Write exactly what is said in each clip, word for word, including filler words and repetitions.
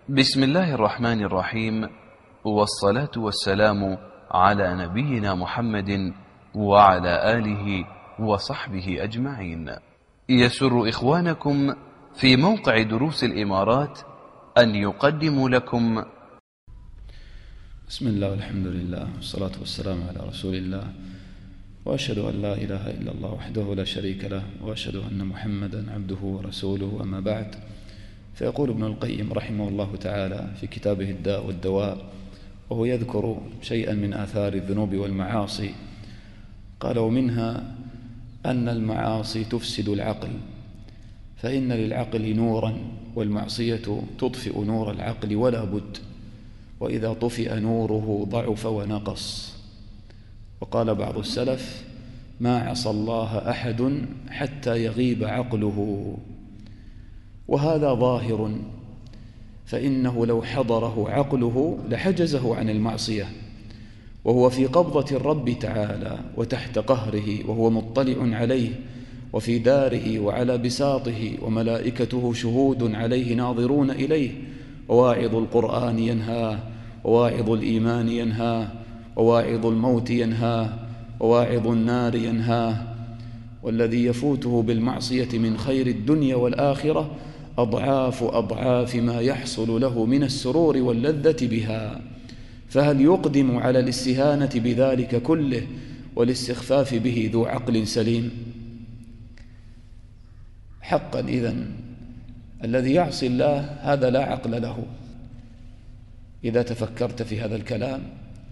بسم الله الرحمن الرحيم، والصلاة والسلام على نبينا محمد وعلى آله وصحبه أجمعين. يسر إخوانكم في موقع دروس الإمارات أن يقدموا لكم. بسم الله والحمد لله والصلاة والسلام على رسول الله، وأشهد أن لا إله إلا الله وحده لا شريك له، وأشهد أن محمدا عبده ورسوله، أما بعد. فيقول ابن القيم رحمه الله تعالى في كتابه الداء والدواء، وهو يذكر شيئا من آثار الذنوب والمعاصي، قال: ومنها أن المعاصي تفسد العقل، فإن للعقل نورا، والمعصية تطفئ نور العقل ولا بد، وإذا طفئ نوره ضعف ونقص. وقال بعض السلف: ما عصى الله أحد حتى يغيب عقله. وهذا ظاهر، فإنه لو حضره عقله لحجزه عن المعصية، وهو في قبضة الرب تعالى وتحت قهره، وهو مطلع عليه وفي داره وعلى بساطه، وملائكته شهود عليه ناظرون إليه، وواعظ القرآن ينهاه، وواعظ الإيمان ينهاه، وواعظ الموت ينهاه، وواعظ النار ينهاه. والذي يفوته بالمعصية من خير الدنيا والآخرة أضعاف أضعاف ما يحصل له من السرور واللذة بها، فهل يقدم على الاستهانة بذلك كله والاستخفاف به ذو عقل سليم؟ حقا إذن الذي يعصي الله هذا لا عقل له. إذا تفكرت في هذا الكلام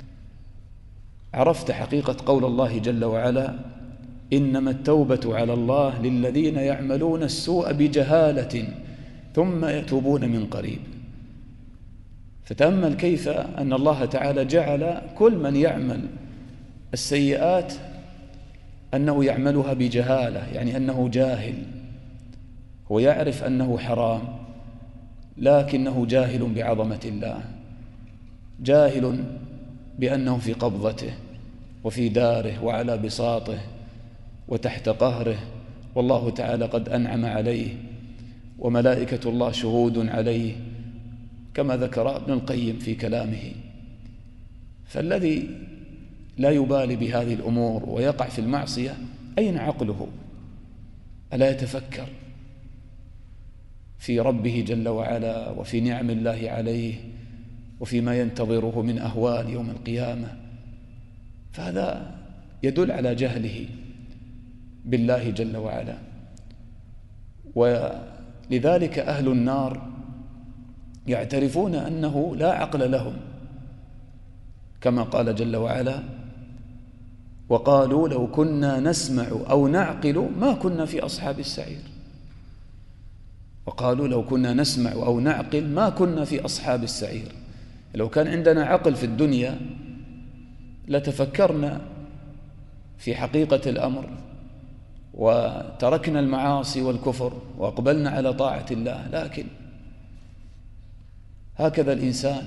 عرفت حقيقة قول الله جل وعلا: إنما التوبة على الله للذين يعملون السوء بجهالة ثم يتوبون من قريب. فتأمل كيف أن الله تعالى جعل كل من يعمل السيئات أنه يعملها بجهالة، يعني أنه جاهل، هو يعرف أنه حرام لكنه جاهل بعظمة الله، جاهل بأنه في قبضته وفي داره وعلى بساطه وتحت قهره، والله تعالى قد أنعم عليه، وملائكة الله شهود عليه، كما ذكر ابن القيم في كلامه. فالذي لا يبالي بهذه الأمور ويقع في المعصية أين عقله؟ ألا يتفكر في ربه جل وعلا وفي نعم الله عليه وفيما ينتظره من أهوال يوم القيامة؟ فهذا يدل على جهله بالله جل وعلا. ولذلك أهل النار يعترفون أنه لا عقل لهم، كما قال جل وعلا: وقالوا لو كنا نسمع أو نعقل ما كنا في أصحاب السعير. وقالوا لو كنا نسمع أو نعقل ما كنا في أصحاب السعير. لو كان عندنا عقل في الدنيا لتفكرنا في حقيقة الأمر وتركنا المعاصي والكفر وأقبلنا على طاعة الله. لكن هكذا الإنسان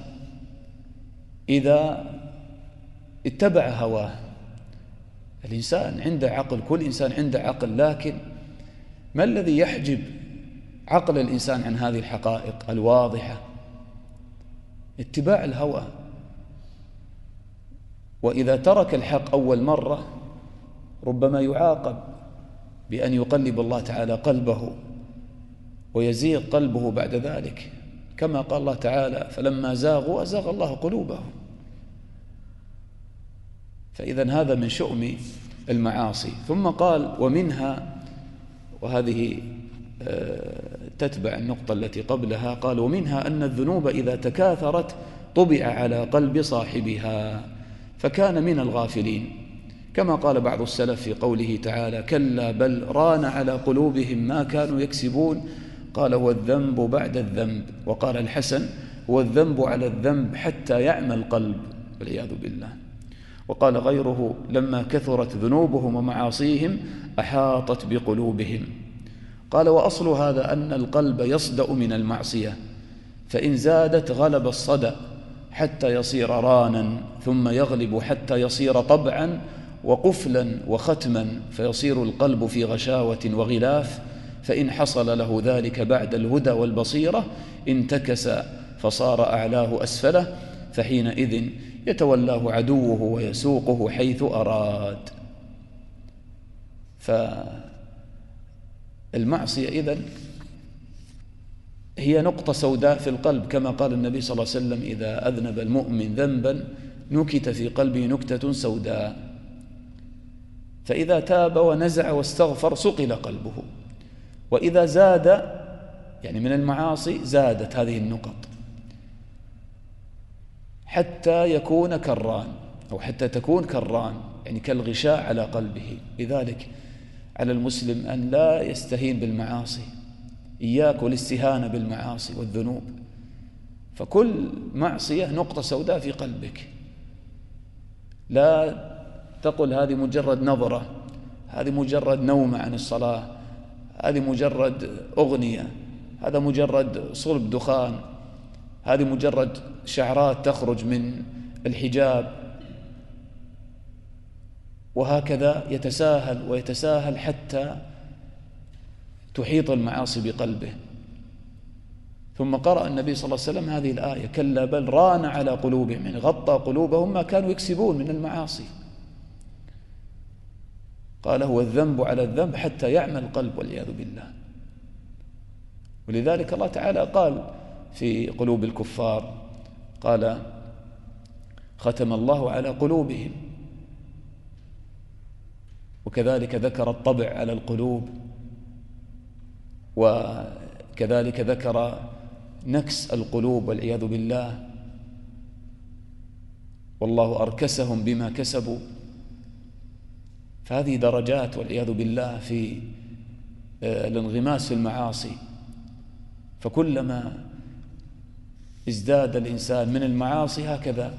إذا اتبع هواه. الإنسان عنده عقل، كل إنسان عنده عقل، لكن ما الذي يحجب عقل الإنسان عن هذه الحقائق الواضحة؟ اتباع الهوى. وإذا ترك الحق أول مرة ربما يعاقب بأن يقلب الله تعالى قلبه ويزيغ قلبه بعد ذلك، كما قال الله تعالى: فلما زاغوا أزاغ الله قلوبهم. فإذن هذا من شؤم المعاصي. ثم قال: ومنها، وهذه تتبع النقطة التي قبلها، قال: ومنها أن الذنوب إذا تكاثرت طبع على قلب صاحبها فكان من الغافلين، كما قال بعض السلف في قوله تعالى: كلا بل ران على قلوبهم ما كانوا يكسبون. قال: هو الذنب بعد الذنب. وقال الحسن: هو الذنب على الذنب حتى يعمى القلب، والعياذ بالله. وقال غيره: لما كثرت ذنوبهم ومعاصيهم أحاطت بقلوبهم. قال: وأصل هذا أن القلب يصدأ من المعصية، فإن زادت غلب الصدأ حتى يصير رانا، ثم يغلب حتى يصير طبعا وقفلا وختما، فيصير القلب في غشاوة وغلاف. فإن حصل له ذلك بعد الهدى والبصيرة انتكس فصار أعلاه أسفله فحينئذ يتولاه عدوه ويسوقه حيث أراد. فالمعصية إذن هي نقطة سوداء في القلب، كما قال النبي صلى الله عليه وسلم: إذا أذنب المؤمن ذنبا نكت في قلبه نكتة سوداء، فإذا تاب ونزع واستغفر صقل قلبه. وإذا زاد يعني من المعاصي زادت هذه النقط حتى يكون كران، أو حتى تكون كران يعني كالغشاء على قلبه. لذلك على المسلم أن لا يستهين بالمعاصي، إياك والاستهانة بالمعاصي والذنوب، فكل معصية نقطة سوداء في قلبك. لا تقل هذه مجرد نظرة، هذه مجرد نوم عن الصلاة، هذه مجرد أغنية، هذا مجرد صلب دخان، هذه مجرد شعرات تخرج من الحجاب، وهكذا يتساهل ويتساهل حتى تحيط المعاصي بقلبه. ثم قرأ النبي صلى الله عليه وسلم هذه الآية: كلا بل ران على قلوبهم، يعني غطى قلوبهم ما كانوا يكسبون من المعاصي. قال: هو الذنب على الذنب حتى يعمى القلب والعياذ بالله. ولذلك الله تعالى قال في قلوب الكفار، قال: ختم الله على قلوبهم. وكذلك ذكر الطبع على القلوب، وكذلك ذكر نكس القلوب والعياذ بالله، والله أركسهم بما كسبوا. فهذه درجات والعياذ بالله في الانغماس في المعاصي. فكلما ازداد الإنسان من المعاصي هكذا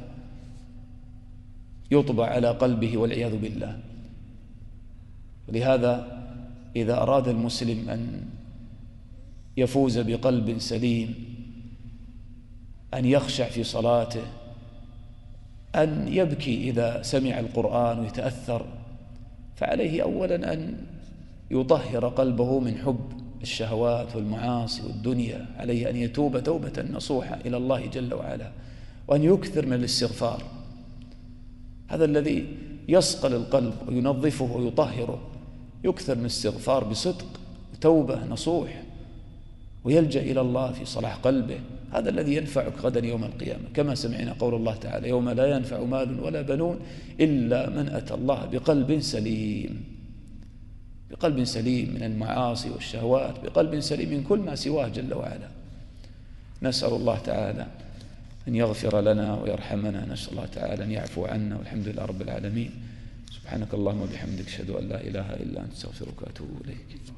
يطبع على قلبه والعياذ بالله. ولهذا إذا أراد المسلم أن يفوز بقلب سليم، أن يخشع في صلاته، أن يبكي إذا سمع القرآن ويتأثر، فعليه أولا أن يطهر قلبه من حب الشهوات والمعاصي والدنيا. عليه أن يتوب توبة نصوحة إلى الله جل وعلا، وأن يكثر من الاستغفار. هذا الذي يصقل القلب وينظفه ويطهره، يكثر من الاستغفار بصدق وتوبة نصوح، ويلجأ إلى الله في صلاح قلبه. هذا الذي ينفعك غدا يوم القيامة، كما سمعنا قول الله تعالى: يوم لا ينفع مال ولا بنون إلا من أتى الله بقلب سليم. بقلب سليم من المعاصي والشهوات، بقلب سليم من كل ما سواه جل وعلا. نسأل الله تعالى أن يغفر لنا ويرحمنا، نسأل الله تعالى أن يعفو عنا، والحمد لله رب العالمين. سبحانك اللهم وبحمدك، أشهد أن لا إله إلا أنت، أستغفرك وأتوب إليك.